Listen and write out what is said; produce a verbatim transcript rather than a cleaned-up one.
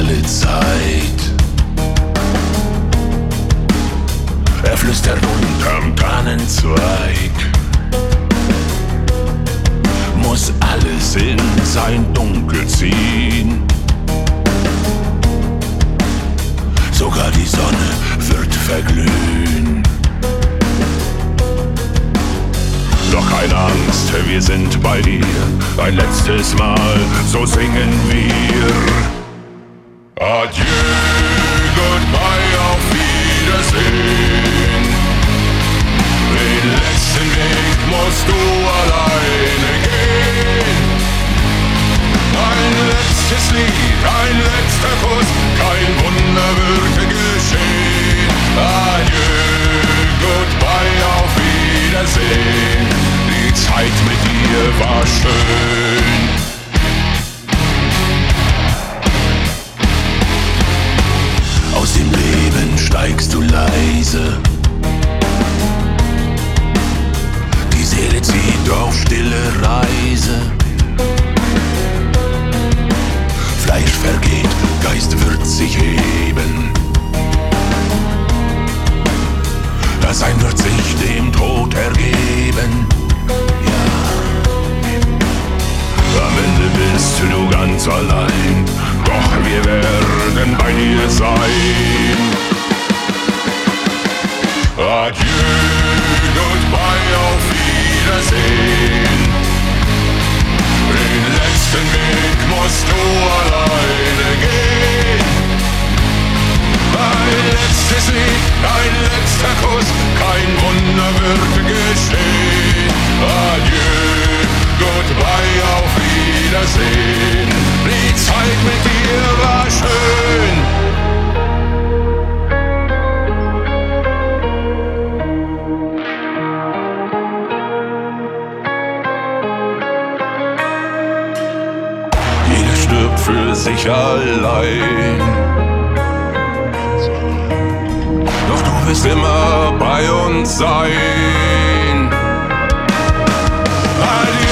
alle Zeit. Er flüstert unterm Tannenzweig, muss alles in sein Dunkel ziehen. Sogar die Sonne wird verglühen. Doch keine Angst, wir sind bei dir. Ein letztes Mal, so singen wir. Adieu, goodbye, auf Wiedersehen. Den letzten Weg musst du alleine gehen. Ein letztes Lied, ein letzter Kuss, kein Wunder würde geschehen. Adieu, goodbye, auf Wiedersehen. Die Zeit mit dir war schön. Aus dem Leben steigst du leise. Die Seele zieht auf stille Reise. Fleisch vergeht, Geist wird sich heben. Das Sein wird sich dem Tod ergeben. Ja. Am Ende bist du ganz allein, doch wir werden bei dir sein. Adieu, goodbye, auf Wiedersehen. Den letzten Weg musst du alleine gehen. Ein letztes Lied, ein letzter Kuss, kein Wunder wird geschehen. Adieu, goodbye, auf Wiedersehen. Die Zeit mit dir war schön. Jeder stirbt für sich allein. Doch du wirst immer bei uns sein. Adieu.